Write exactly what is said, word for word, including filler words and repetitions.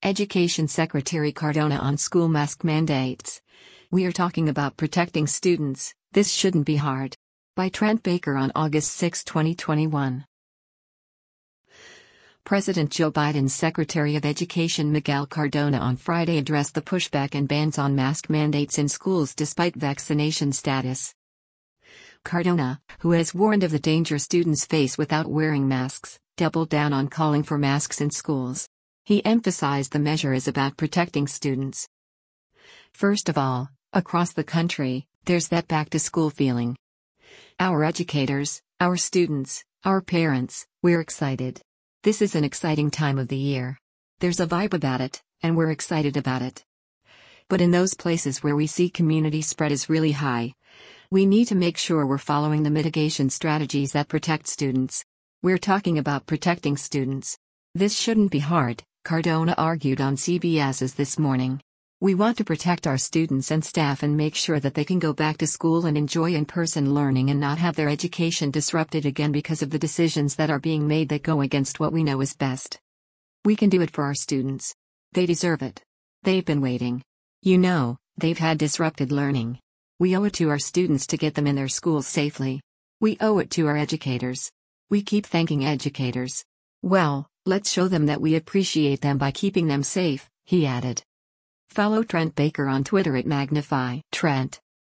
Education Secretary Cardona on school mask mandates. We are talking about protecting students, this shouldn't be hard. By Trent Baker on August sixth, twenty twenty-one. President Joe Biden's Secretary of Education Miguel Cardona on Friday addressed the pushback and bans on mask mandates in schools despite vaccination status. Cardona, who has warned of the danger students face without wearing masks, doubled down on calling for masks in schools. He emphasized the measure is about protecting students. First of all, across the country, there's that back-to-school feeling. Our educators, our students, our parents, we're excited. This is an exciting time of the year. There's a vibe about it, and we're excited about it. But in those places where we see community spread is really high, we need to make sure we're following the mitigation strategies that protect students. We're talking about protecting students. This shouldn't be hard, Cardona argued on C B S's This Morning. We want to protect our students and staff and make sure that they can go back to school and enjoy in-person learning and not have their education disrupted again because of the decisions that are being made that go against what we know is best. We can do it for our students. They deserve it. They've been waiting. You know, they've had disrupted learning. We owe it to our students to get them in their schools safely. We owe it to our educators. We keep thanking educators. Well, let's show them that we appreciate them by keeping them safe, he added. Follow Trent Baker on Twitter at Magnify Trent.